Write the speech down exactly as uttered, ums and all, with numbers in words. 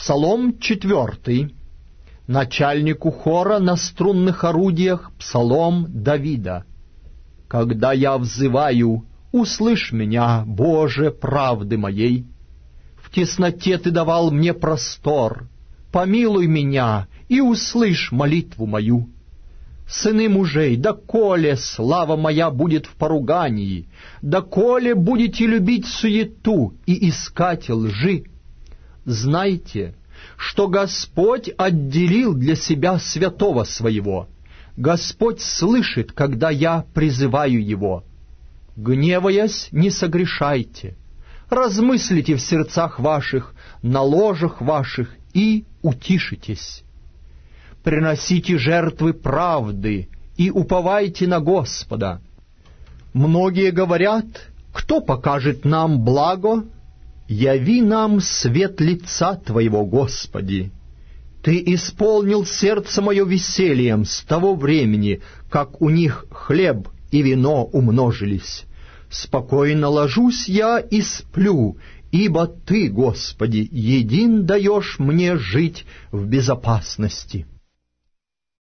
Псалом четвертый. Начальнику хора на струнных орудиях псалом Давида. Когда я взываю, услышь меня, Боже, правды моей. В тесноте Ты давал мне простор, помилуй меня и услышь молитву мою. Сыны мужей, доколе слава моя будет в поругании, доколе будете любить суету и искать лжи? Знайте, что Господь отделил для себя святого своего. Господь слышит, когда я призываю Его. Гневаясь, не согрешайте. Размыслите в сердцах ваших, на ложах ваших, и утишитесь. Приносите жертвы правды и уповайте на Господа. Многие говорят: кто покажет нам благо? Яви нам свет лица Твоего, Господи. Ты исполнил сердце мое весельем с того времени, как у них хлеб и вино умножились. Спокойно ложусь я и сплю, ибо Ты, Господи, един даешь мне жить в безопасности.